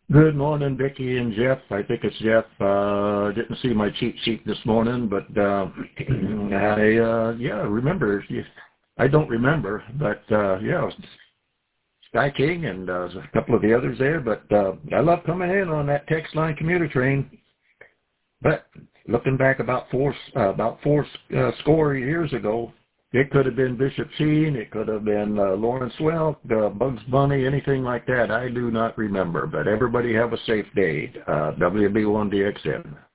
Good morning, Vicki and Jeff. I think it's Jeff. Didn't see my cheat sheet this morning, but remember. I don't remember, but Sky King and a couple of the others there. But I love coming in on that text line commuter train. But looking back about four score years ago, it could have been Bishop Sheen, it could have been Lawrence Welk, Bugs Bunny, anything like that. I do not remember. But everybody have a safe day. WB1DXN.